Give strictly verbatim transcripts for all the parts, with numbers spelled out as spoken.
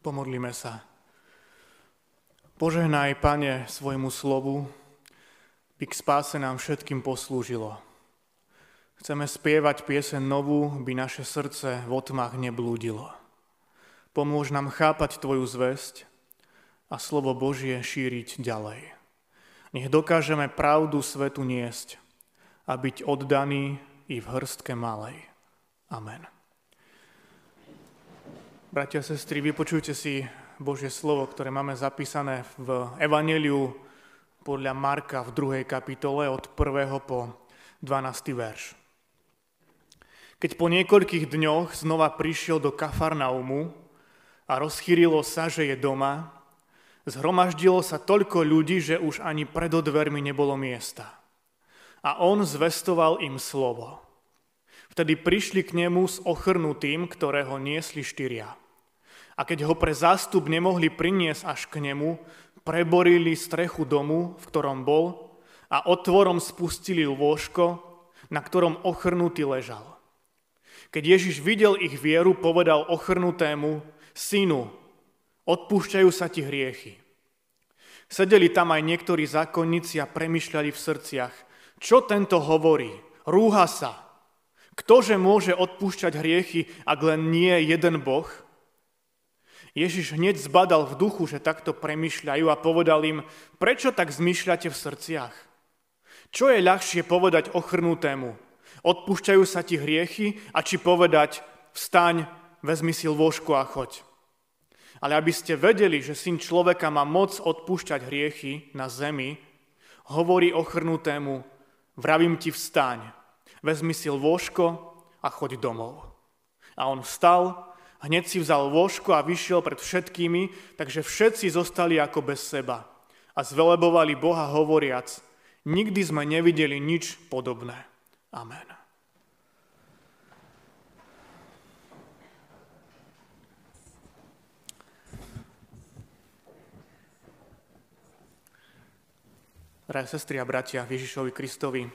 Pomodlíme sa. Požehnaj, Pane, svojmu slovu, by k spáse nám všetkým poslúžilo. Chceme spievať pieseň novú, by naše srdce v otmách neblúdilo. Pomôž nám chápať Tvoju zvesť a slovo Božie šíriť ďalej. Nech dokážeme pravdu svetu niesť a byť oddaní i v hrstke malej. Amen. Bratia a sestry, vypočujte si Božie slovo, ktoré máme zapísané v Evanjeliu podľa Marka v druhej kapitole od prvého po dvanásty verš. Keď po niekoľkých dňoch znova prišiel do Kafarnaumu a rozchýrilo sa, že je doma, zhromaždilo sa toľko ľudí, že už ani pred dvermi nebolo miesta. A on zvestoval im slovo. Vtedy prišli k nemu s ochrnutým, ktorého niesli štyria. A keď ho pre zástup nemohli priniesť až k nemu, preborili strechu domu, v ktorom bol, a otvorom spustili lôžko, na ktorom ochrnutý ležal. Keď Ježiš videl ich vieru, povedal ochrnutému: Synu, odpúšťajú sa ti hriechy. Sedeli tam aj niektorí zákonníci a premýšľali v srdciach: čo tento hovorí? Rúha sa. Ktože môže odpúšťať hriechy, ak len nie jeden Boh? Ježiš hneď zbadal v duchu, že takto premýšľajú a povedal im: prečo tak zmýšľate v srdciach? Čo je ľahšie povedať ochrnutému: odpúšťajú sa ti hriechy, a či povedať: vstaň, vezmi si lôžko a choď. Ale aby ste vedeli, že Syn človeka má moc odpúšťať hriechy na zemi, hovorí ochrnutému: vravím ti, vstaň, vezmi si lôžko a choď domov. A on vstal, hneď si vzal lôžko a vyšiel pred všetkými, takže všetci zostali ako bez seba a zvelebovali Boha hovoriac: nikdy sme nevideli nič podobné. Amen. Drahé sestry a bratia Ježišovi Kristovi,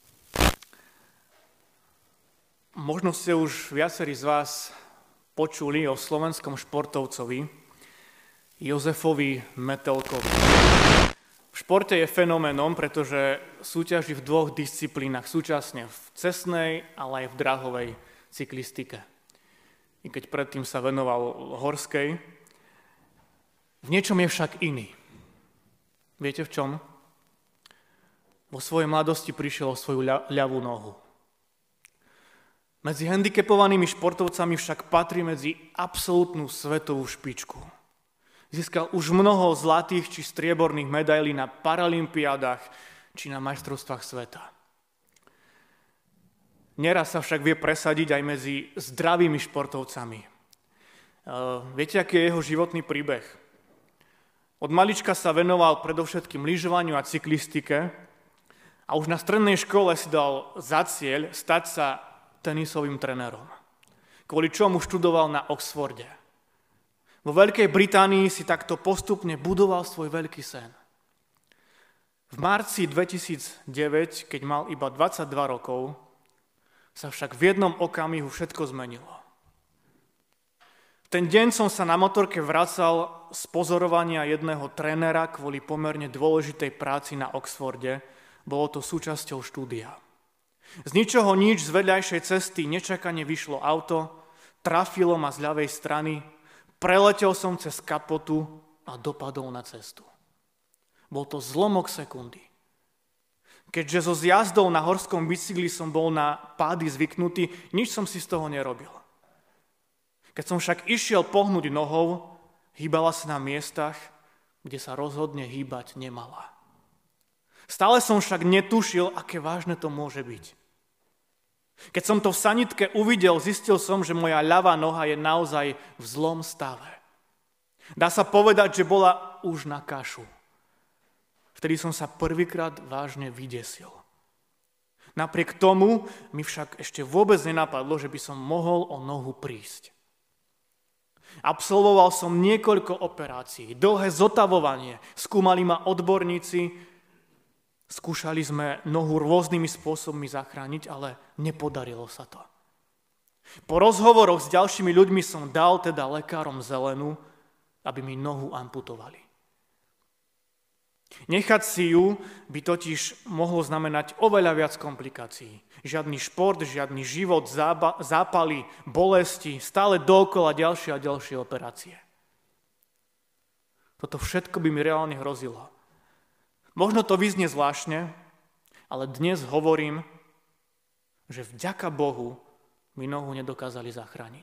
možno ste už viacerí z vás počuli o slovenskom športovcovi Jozefovi Metelkovi. V športe je fenoménom, pretože súťaží v dvoch disciplínach súčasne, v cestnej, ale aj v dráhovej cyklistike. I keď predtým sa venoval horskej. V niečom je však iný. Viete v čom? Vo svojej mladosti prišiel o svoju ľavú nohu. Medzi handicapovanými športovcami však patrí medzi absolútnu svetovú špičku. Získal už mnoho zlatých či strieborných medailí na paralympiádach či na majstrovstvách sveta. Neraz sa však vie presadiť aj medzi zdravými športovcami. Viete, aký je jeho životný príbeh? Od malička sa venoval predovšetkým lyžovaniu a cyklistike a už na strednej škole si dal za cieľ stať sa tenisovým trénerom, kvôli čomu študoval na Oxforde. Vo Veľkej Británii si takto postupne budoval svoj veľký sen. V marci dvetisícdeväť, keď mal iba dvadsaťdva rokov, sa však v jednom okamihu všetko zmenilo. Ten deň som sa na motorke vracal z pozorovania jedného trénera kvôli pomerne dôležitej práci na Oxforde. Bolo to súčasťou štúdia. Z ničoho nič z vedľajšej cesty nečakane vyšlo auto, trafilo ma z ľavej strany, preletel som cez kapotu a dopadol na cestu. Bol to zlomok sekundy. Keďže so zjazdou na horskom bicykli som bol na pády zvyknutý, nič som si z toho nerobil. Keď som však išiel pohnúť nohou, hýbala sa na miestach, kde sa rozhodne hýbať nemala. Stále som však netušil, aké vážne to môže byť. Keď som to v sanitke uvidel, zistil som, že moja ľavá noha je naozaj v zlom stave. Dá sa povedať, že bola už na kašu. Vtedy som sa prvýkrát vážne vydesil. Napriek tomu mi však ešte vôbec nenapadlo, že by som mohol o nohu prísť. Absolvoval som niekoľko operácií, dlhé zotavovanie, skúmali ma odborníci. Skúšali sme nohu rôznymi spôsobmi zachrániť, ale nepodarilo sa to. Po rozhovoroch s ďalšími ľuďmi som dal teda lekárom zelenú aby mi nohu amputovali. Nechať si ju by totiž mohlo znamenať oveľa viac komplikácií. Žiadny šport, žiadny život, zápaly, bolesti, stále dookola ďalšie a ďalšie operácie. Toto všetko by mi reálne hrozilo. Možno to vyznie zvláštne, ale dnes hovorím, že vďaka Bohu mi nohu nedokázali zachrániť.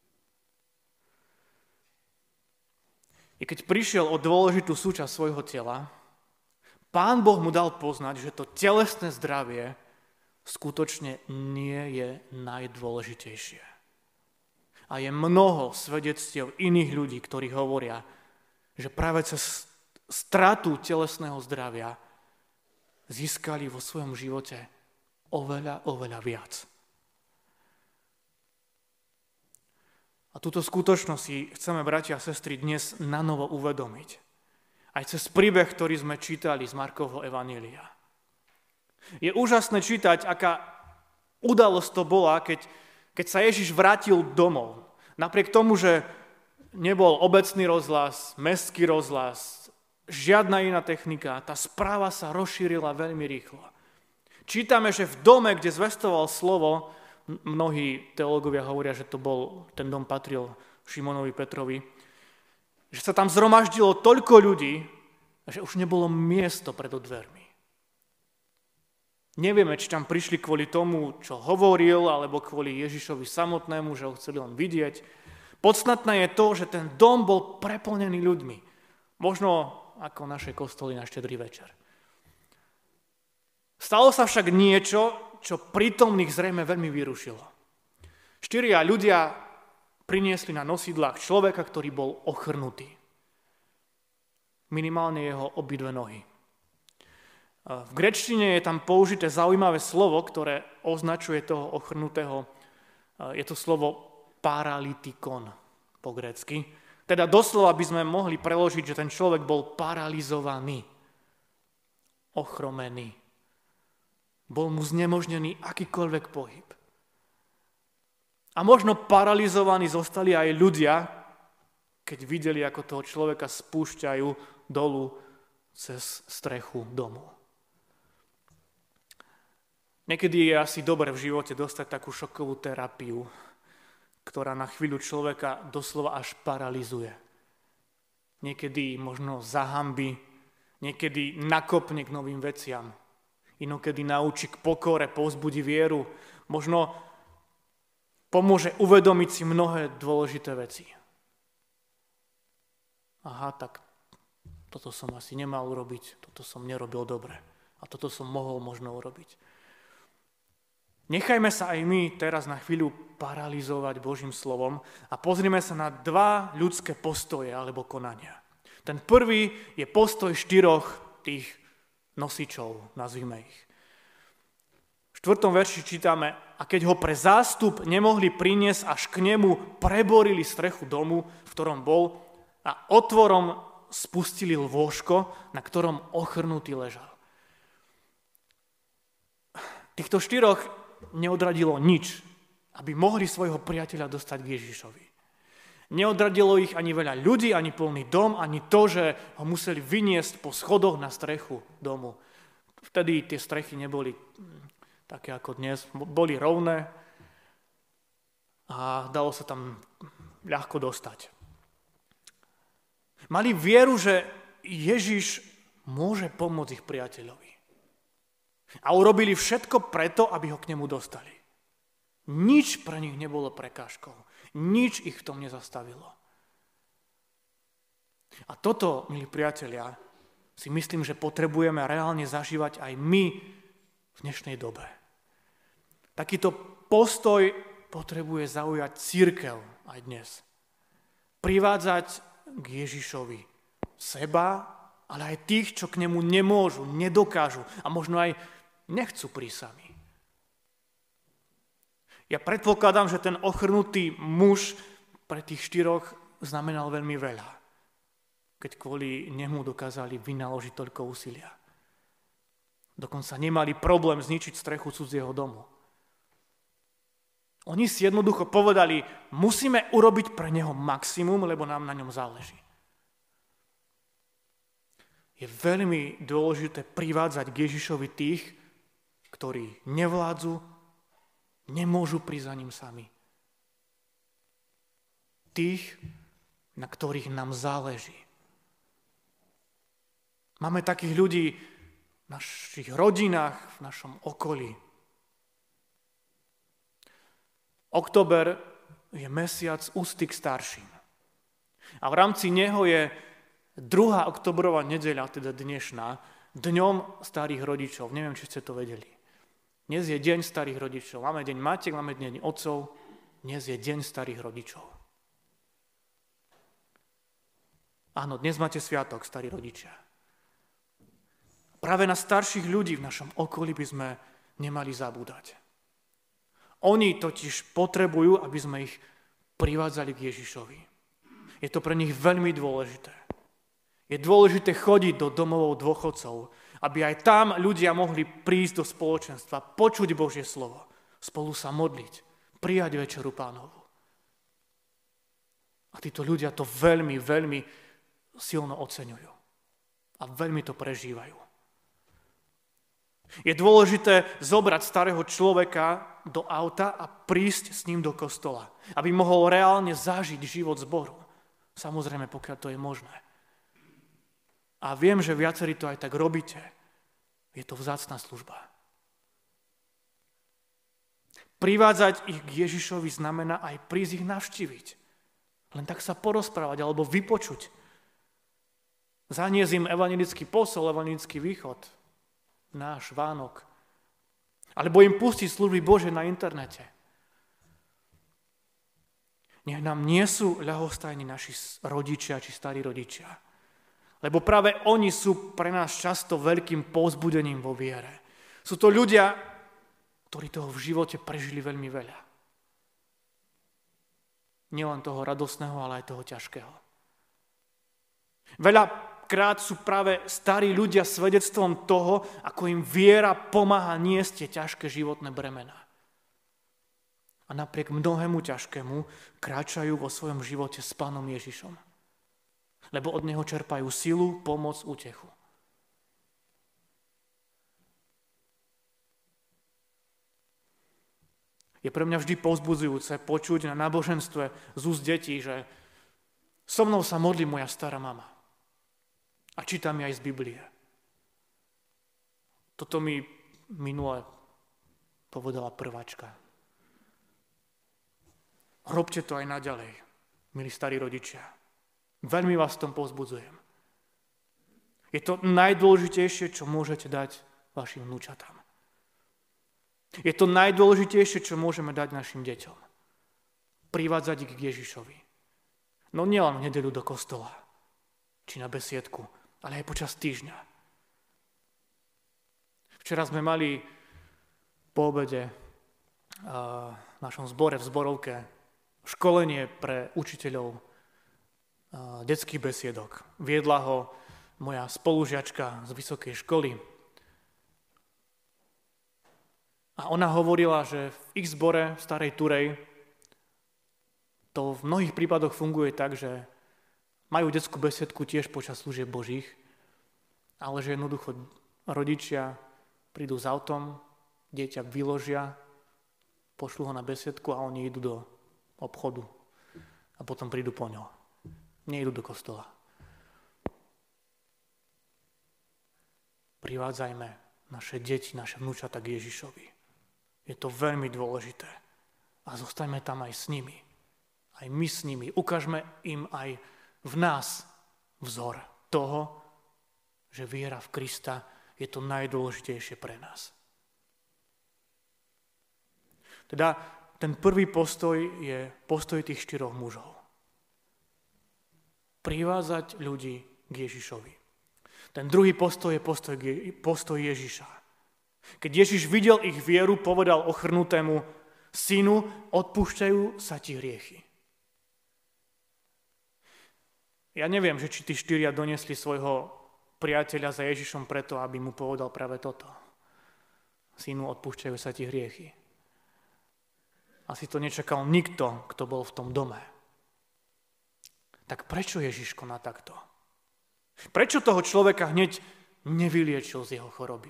I keď prišiel o dôležitú súčasť svojho tela, Pán Boh mu dal poznať, že to telesné zdravie skutočne nie je najdôležitejšie. A je mnoho svedectiev iných ľudí, ktorí hovoria, že práve cez stratu telesného zdravia získali vo svojom živote oveľa, oveľa viac. A túto skutočnosť si chceme, bratia a sestry, dnes nanovo uvedomiť. Aj cez príbeh, ktorý sme čítali z Markovho evanjelia. Je úžasné čítať, aká udalosť to bola, keď, keď sa Ježiš vrátil domov. Napriek tomu, že nebol obecný rozhlas, mestský rozhlas, žiadna iná technika, tá správa sa rozšírila veľmi rýchlo. Čítame, že v dome, kde zvestoval slovo, mnohí teológovia hovoria, že to bol, ten dom patril Šimonovi Petrovi, že sa tam zhromaždilo toľko ľudí, že už nebolo miesto pred dvermi. Nevieme, či tam prišli kvôli tomu, čo hovoril, alebo kvôli Ježišovi samotnému, že ho chceli len vidieť. Podstatné je to, že ten dom bol preplnený ľuďmi. Možno ako naše kostoly na Štedrý večer. Stalo sa však niečo, čo prítomných zrejme veľmi vyrušilo. Štyria ľudia priniesli na nosidlách človeka, ktorý bol ochrnutý. Minimálne jeho obidve nohy. V gréčtine je tam použité zaujímavé slovo, ktoré označuje toho ochrnutého. Je to slovo paralytikon po grécky. Teda doslova by sme mohli preložiť, že ten človek bol paralizovaný, ochromený. Bol mu znemožnený akýkoľvek pohyb. A možno paralizovaní zostali aj ľudia, keď videli, ako toho človeka spúšťajú dolu cez strechu domu. Niekedy je asi dobre v živote dostať takú šokovú terapiu, ktorá na chvíľu človeka doslova až paralizuje. Niekedy možno zahanbí, niekedy nakopne k novým veciam, inokedy naučí k pokore, povzbudí vieru, možno pomôže uvedomiť si mnohé dôležité veci. Aha, tak toto som asi nemal urobiť, toto som nerobil dobre a toto som mohol možno urobiť. Nechajme sa aj my teraz na chvíľu paralizovať Božím slovom a pozrime sa na dva ľudské postoje alebo konania. Ten prvý je postoj štyroch tých nosičov, nazvime ich. V štvrtom verši čítame, a keď ho pre zástup nemohli priniesť až k nemu, preborili strechu domu, v ktorom bol, a otvorom spustili lôžko, na ktorom ochrnutý ležal. Týchto štyroch neodradilo nič, aby mohli svojho priateľa dostať k Ježišovi. Neodradilo ich ani veľa ľudí, ani plný dom, ani to, že ho museli vyniesť po schodoch na strechu domu. Vtedy tie strechy neboli také ako dnes, boli rovné a dalo sa tam ľahko dostať. Mali vieru, že Ježiš môže pomôcť ich priateľovi. A urobili všetko preto, aby ho k nemu dostali. Nič pre nich nebolo prekážkou. Nič ich v tom nezastavilo. A toto, milí priatelia, si myslím, že potrebujeme reálne zažívať aj my v dnešnej dobe. Takýto postoj potrebuje zaujať cirkev aj dnes. Privádzať k Ježišovi seba, ale aj tých, čo k nemu nemôžu, nedokážu a možno aj nechcú prísť sami. Ja predpokladám, že ten ochrnutý muž pre tých štyroch znamenal veľmi veľa, keď kvôli nemu dokázali vynaložiť toľko úsilia. Dokonca nemali problém zničiť strechu cudzieho domu. Oni si jednoducho povedali, musíme urobiť pre neho maximum, lebo nám na ňom záleží. je veľmi dôležité privádzať k Ježišovi tých, ktorí nevládzu, nemôžu prísť za ním sami. Tých, na ktorých nám záleží. Máme takých ľudí v našich rodinách, v našom okolí. Október je mesiac úcty k starším. A v rámci neho je druhá októbrová nedeľa, teda dnešná, dňom starých rodičov. Neviem, či ste to vedeli. Dnes je deň starých rodičov. Máme deň matiek, máme deň otcov. Dnes je deň starých rodičov. Áno, dnes máte sviatok, starí rodičia. Práve na starších ľudí v našom okolí by sme nemali zabúdať. Oni totiž potrebujú, aby sme ich privádzali k Ježišovi. Je to pre nich veľmi dôležité. Je dôležité chodiť do domovov dôchodcov, aby aj tam ľudia mohli prísť do spoločenstva, počuť Božie slovo, spolu sa modliť, prijať večeru Pánovu. A títo ľudia to veľmi, veľmi silno oceňujú a veľmi to prežívajú. Je dôležité zobrať starého človeka do auta a prísť s ním do kostola, aby mohol reálne zažiť život zboru. Samozrejme, pokiaľ to je možné. A viem, že viacerí to aj tak robíte. Je to vzácna služba. Privádzať ich k Ježišovi znamená aj prísť ich navštíviť. Len tak sa porozprávať alebo vypočuť. Zaniesť im evanjelický posol, evanjelický východ, náš Vánok. Alebo im pustiť služby Bože na internete. Nech nám nie sú ľahostajní naši rodičia či starí rodičia. Lebo práve oni sú pre nás často veľkým povzbudením vo viere. Sú to ľudia, ktorí toho v živote prežili veľmi veľa. Nielen toho radostného, ale aj toho ťažkého. Veľakrát sú práve starí ľudia svedectvom toho, ako im viera pomáha niesť tie ťažké životné bremená. A napriek mnohému ťažkému kráčajú vo svojom živote s Pánom Ježišom. Lebo od Neho čerpajú silu, pomoc, útechu. Je pre mňa vždy povzbudzujúce počuť na náboženstve z úst detí, že so mnou sa modlí moja stará mama. A čítam aj z Biblie. Toto mi minule povedala prváčka. Robte to aj naďalej, milí starí rodičia. Veľmi vás v tom povzbudzujem. Je to najdôležitejšie, čo môžete dať vašim vnúčatám. Je to najdôležitejšie, čo môžeme dať našim deťom. Privádzať ich k Ježišovi. No nielen v nedeľu do kostola, či na besiedku, ale aj počas týždňa. Včera sme mali po obede v našom zbore, v zborovke, školenie pre učiteľov detských besiedok. Viedla ho moja spolužiačka z vysokej školy. A ona hovorila, že v ich zbore v Starej Turej to v mnohých prípadoch funguje tak, že majú detskú besiedku tiež počas služieb Božích, ale že jednoducho rodičia prídu s autom, dieťa vyložia, pošlú ho na besiedku a oni idú do obchodu a potom prídu po ňo. Nejdú do kostola. Privádzajme naše deti, naše vnúčata k Ježišovi. Je to veľmi dôležité. A zostaňme tam aj s nimi. Aj my s nimi. Ukážme im aj v nás vzor toho, že viera v Krista je to najdôležitejšie pre nás. Teda ten prvý postoj je postoj tých štyroch mužov. Privázať ľudí k Ježišovi. Ten druhý postoj je postoj, postoj Ježiša. Keď Ježiš videl ich vieru, povedal ochrnutému: synu, odpúšťajú sa ti hriechy. Ja neviem, že či tí štyria doniesli svojho priateľa za Ježišom preto, aby mu povedal práve toto. Synu, odpúšťajú sa ti hriechy. Asi to nečakal nikto, kto bol v tom dome. Tak prečo Ježiš koná takto? Prečo toho človeka hneď nevyliečil z jeho choroby?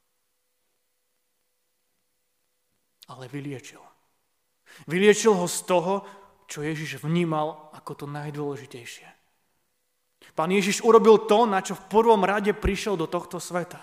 Ale vyliečil. Vyliečil ho z toho, čo Ježiš vnímal ako to najdôležitejšie. Pán Ježiš urobil to, na čo v prvom rade prišiel do tohto sveta.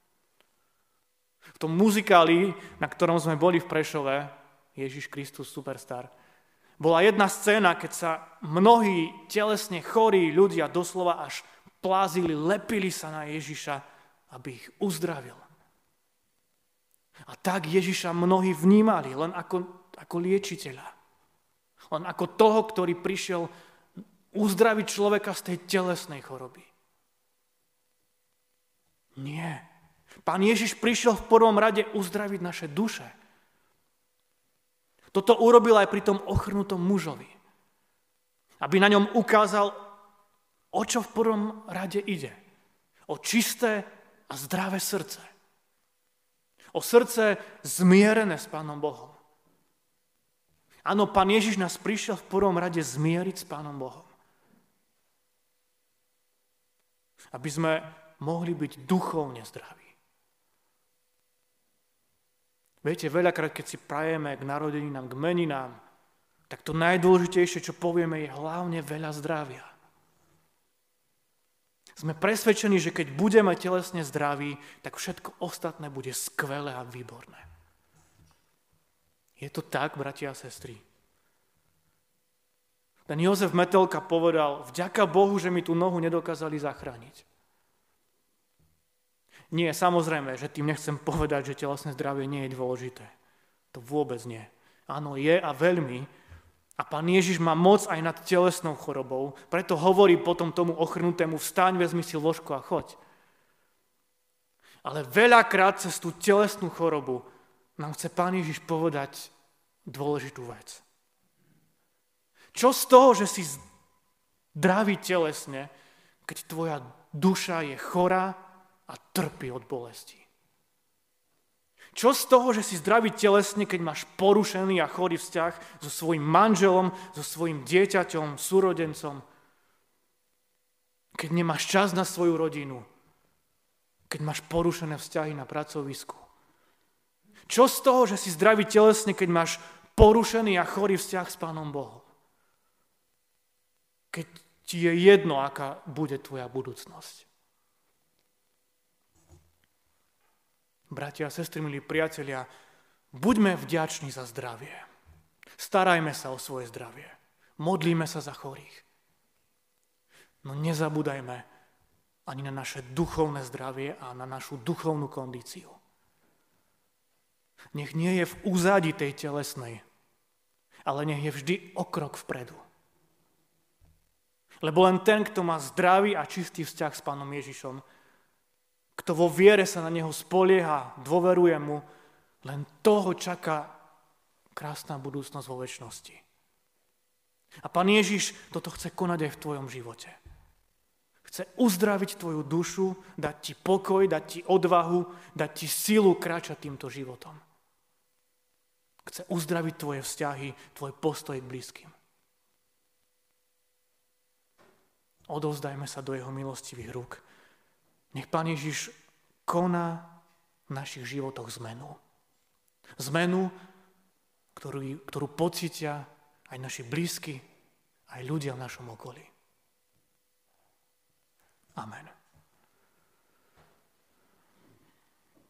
V tom muzikáli, na ktorom sme boli v Prešove, Ježiš Kristus Superstar, bola jedna scéna, keď sa mnohí telesne chorí ľudia doslova až plázili, lepili sa na Ježiša, aby ich uzdravil. A tak Ježiša mnohí vnímali len ako, ako liečiteľa. Len ako toho, ktorý prišiel uzdraviť človeka z tej telesnej choroby. Nie. Pán Ježiš prišiel v prvom rade uzdraviť naše duše. Toto urobil aj pri tom ochrnutom mužovi. Aby na ňom ukázal, o čo v prvom rade ide. O čisté a zdravé srdce. O srdce zmierené s Pánom Bohom. Áno, Pán Ježiš nás prišiel v prvom rade zmieriť s Pánom Bohom. Aby sme mohli byť duchovne zdraví. Viete, veľakrát, keď si prajeme k narodeninám, k meninám, tak to najdôležitejšie, čo povieme, je hlavne veľa zdravia. Sme presvedčení, že keď budeme telesne zdraví, tak všetko ostatné bude skvelé a výborné. Je to tak, bratia a sestry? Ten Jozef Metelka povedal, vďaka Bohu, že mi tú nohu nedokázali zachrániť. Nie, samozrejme, že tým nechcem povedať, že telesné zdravie nie je dôležité. To vôbec nie. Áno, je a veľmi. A Pán Ježiš má moc aj nad telesnou chorobou, preto hovorí potom tomu ochrnutému, vstaň, vezmi si ložku a choď. Ale veľakrát cez tú telesnú chorobu nám chce Pán Ježiš povedať dôležitú vec. Čo z toho, že si zdravý telesne, keď tvoja duša je chorá a trpí od bolesti? Čo z toho, že si zdravý telesne, keď máš porušený a chorý vzťah so svojím manželom, so svojím dieťaťom, súrodencom, keď nemáš čas na svoju rodinu, keď máš porušené vzťahy na pracovisku? Čo z toho, že si zdravý telesne, keď máš porušený a chorý vzťah s Pánom Bohom? Keď ti je jedno, aká bude tvoja budúcnosť. Bratia a sestry, milí priatelia, buďme vďační za zdravie. Starajme sa o svoje zdravie. Modlíme sa za chorých. No nezabúdajme ani na naše duchovné zdravie a na našu duchovnú kondíciu. Nech nie je v úzadi tej telesnej, ale nech je vždy o krok vpredu. Lebo len ten, kto má zdravý a čistý vzťah s Pánom Ježišom, kto vo viere sa na Neho spolieha, dôveruje mu, len toho čaká krásna budúcnosť vo večnosti. A Pán Ježiš toto chce konať aj v tvojom živote. Chce uzdraviť tvoju dušu, dať ti pokoj, dať ti odvahu, dať ti silu kráčať týmto životom. Chce uzdraviť tvoje vzťahy, tvoj postoj k blízkym. Odovzdajme sa do Jeho milostivých rúk. Nech Pán Ježiš koná v našich životoch zmenu. Zmenu, ktorú, ktorú pocítia aj naši blízky, aj ľudia v našom okolí. Amen.